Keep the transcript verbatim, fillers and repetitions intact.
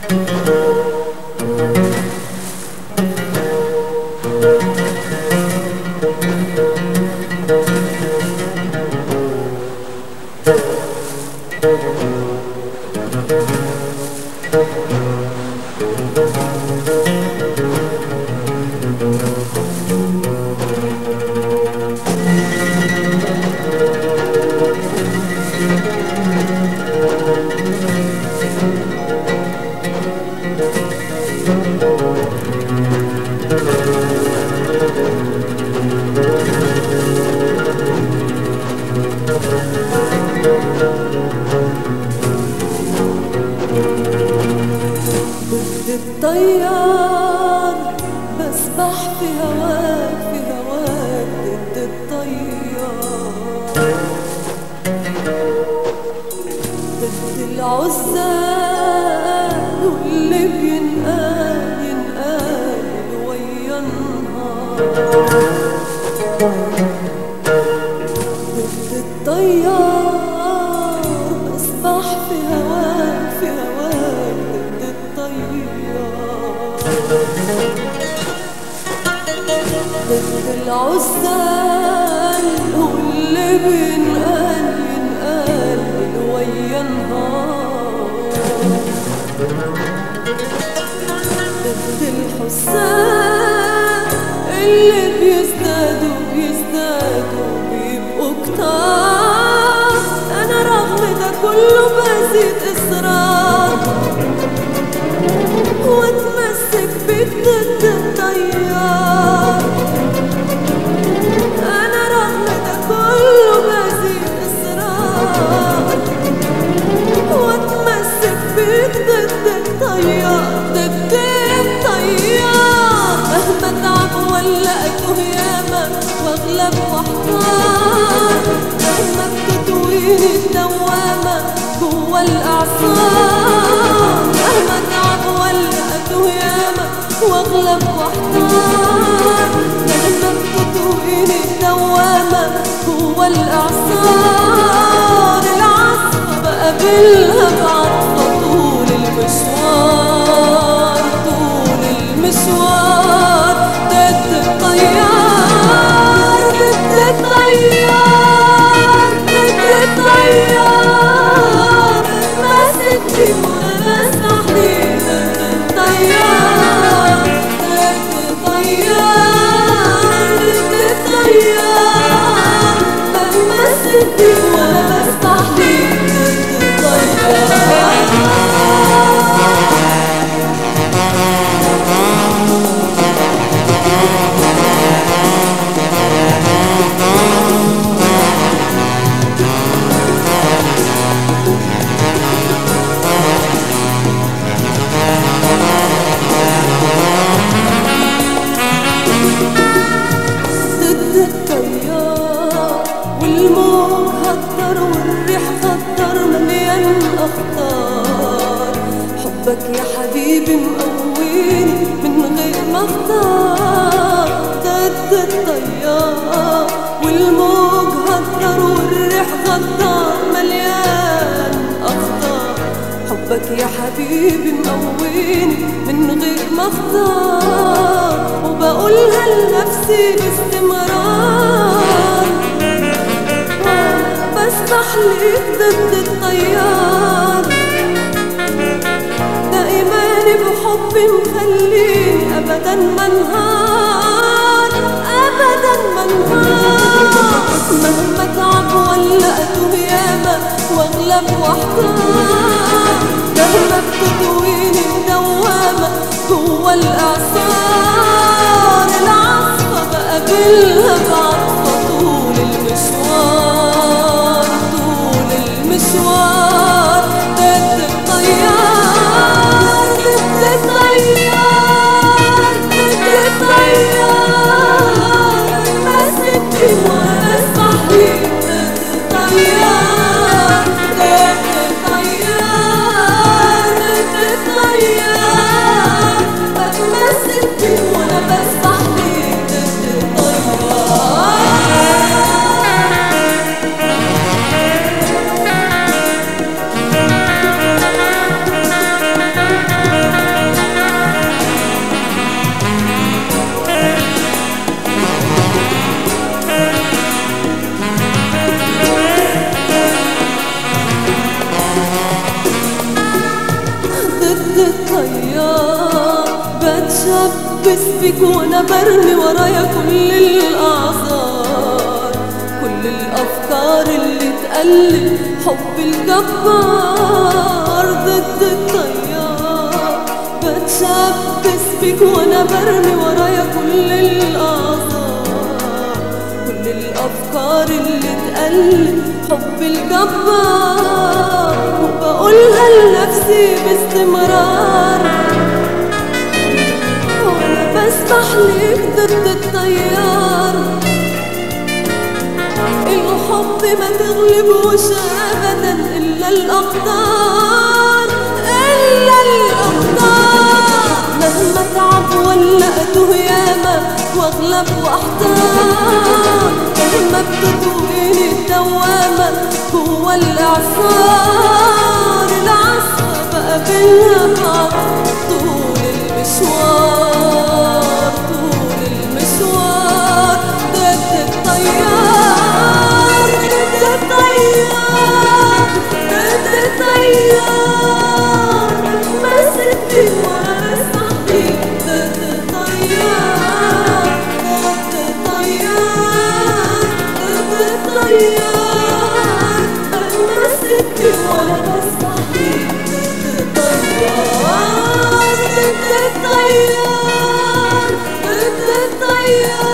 الطيار بسبح في هواك في هواك ضد الطيار ضد العزال واللي بينقال ينقال ويا النهار ضد الطيار بسبح في هواك في هواك ضد الطيار ضد العزال واللي بينقال ينقال ويا النهار ضد الحسان اللي بيزدادوا بيزدادوا بيبقوا كتار. انا رغم ده كله بزيد اصرار واتمسك بيك ضد الطيار. انا رغم ده كله بزيد اصرار واتمسك بيك ضد الطيار ضد الطيار. مهما اتعب ولا اتوه ياما واغلب واحتار مهما بتطويني الدوامة جوا الاعصار. مهما اتعب ولا اتوه ياما واغلب واحتار مهما بتطويني الدوامة جوا الاعصار. العصفة بقابلها بعطفة طول المشوار طول المشوار ضد الطيار ضد الطيار ضد الطيار. ماسكني وانا بسحني ضد الطيار ضد الطيار ضد الطيار. ماسكني وانا بسحني ضد الطيار. ضد الطيار والموج هدر والريح غدر مليان اخطار. حبك يا حبيبي مقويني من غير ما اختار. ضد الطيار والموج هدر والريح غدر مليان اخطار. حبك يا حبيبي مقويني من غير ما اختار. وبقولها لنفسي باستمرار بسبح ليك ضد الطيار. ده ايماني بحبي مخليني ابدا ما انهار ابدا ما انهار. مهما اتعب ولا اتوه ياما واغلب واحتار مهما بتطويني الدوامة جوا الاعصار. العصفة بقابلها بعطفة طول المشوار طول المشوار ضد الطيار ضد الطيار ضد الطيار. ماسكني وانا بسحني ضد الطيار ضد الطيار ضد الطيار. ماسكني وانا بسحني ضد الطيار. ضد التيار، بتشبث بيك وانا برمي ورايا كل الاعذار، كل الافكار اللي تقلب حب الجبار. ضد التيار بتشبث بيك وانا برمي ورايا كل الاعذار، كل الافكار اللي تقلب حب الجبار. وبقولها لنفسي باستمرار وانا بسبح ليك ضد التيار. الحب ما تغلبوش ابدا الا الاقدار، الا الاقدار. مهما تعب ولا اتوه ياما واغلب واحتار، مهما بتطويني الدوامه جوا الاعصار. العصفه بقابلها بعض طول المشوار، طول المشوار. ضد التيار، ضد التيار، ضد التيار. مسكتي وانا صاحبي ضد التيار، ضد التيار، ضد التيار. مسكتي وانا صاحبي ضد التيار، ضد التيار، ضد التيار.